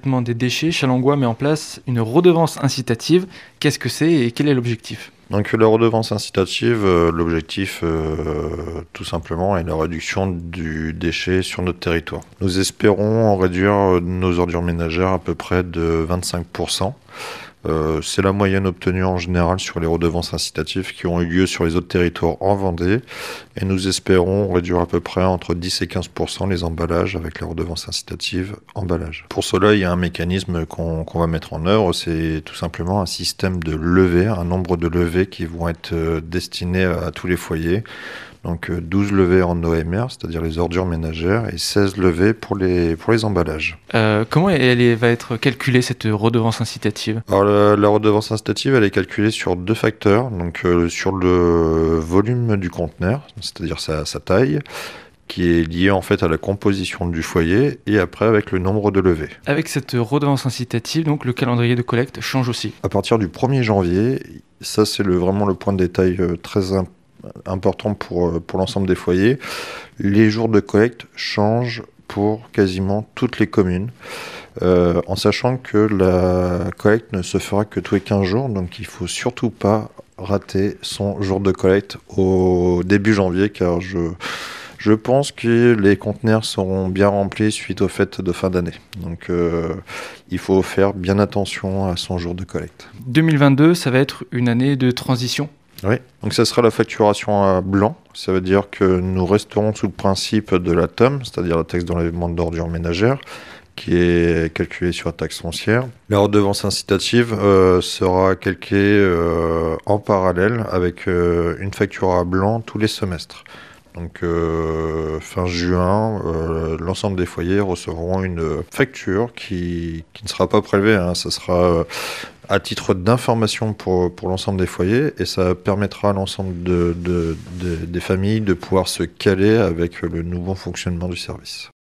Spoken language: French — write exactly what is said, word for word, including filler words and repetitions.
traitement des déchets, Challengois met en place une redevance incitative. Qu'est-ce que c'est et quel est l'objectif ? Donc la redevance incitative, euh, l'objectif euh, tout simplement est la réduction du déchet sur notre territoire. Nous espérons réduire nos ordures ménagères à peu près de vingt-cinq pour cent. Euh, c'est la moyenne obtenue en général sur les redevances incitatives qui ont eu lieu sur les autres territoires en Vendée. Et nous espérons réduire à peu près entre dix et quinze pour cent les emballages avec les redevances incitatives emballages. Pour cela, il y a un mécanisme qu'on, qu'on va mettre en œuvre. C'est tout simplement un système de levées, un nombre de levées qui vont être euh, destinés à, à tous les foyers. Donc douze levées en O M R, c'est-à-dire les ordures ménagères, et seize levées pour les, pour les emballages. Euh, comment elle est- va être calculée cette redevance incitative ? Alors la, la redevance incitative, elle est calculée sur deux facteurs. Donc euh, sur le volume du conteneur, c'est-à-dire sa, sa taille, qui est lié en fait à la composition du foyer, et après avec le nombre de levées. Avec cette redevance incitative, donc le calendrier de collecte change aussi. À partir du premier janvier, ça c'est le, vraiment le point de détail euh, très important. important pour, pour l'ensemble des foyers. Les jours de collecte changent pour quasiment toutes les communes, euh, en sachant que la collecte ne se fera que tous les quinze jours, donc il ne faut surtout pas rater son jour de collecte au début janvier, car je, je pense que les conteneurs seront bien remplis suite aux fêtes de fin d'année. Donc euh, il faut faire bien attention à son jour de collecte. deux mille vingt-deux, ça va être une année de transition. Oui, donc ça sera la facturation à blanc. Ça veut dire que nous resterons sous le principe de la T O M, c'est-à-dire la taxe d'enlèvement d'ordures ménagères, qui est calculée sur la taxe foncière. La redevance incitative euh, sera calquée euh, en parallèle avec euh, une facture à blanc tous les semestres. Donc euh, fin juin, euh, l'ensemble des foyers recevront une facture qui, qui ne sera pas prélevée, hein. Ça sera euh, à titre d'information pour, pour l'ensemble des foyers, et ça permettra à l'ensemble de, de, de, des familles de pouvoir se caler avec le nouveau fonctionnement du service.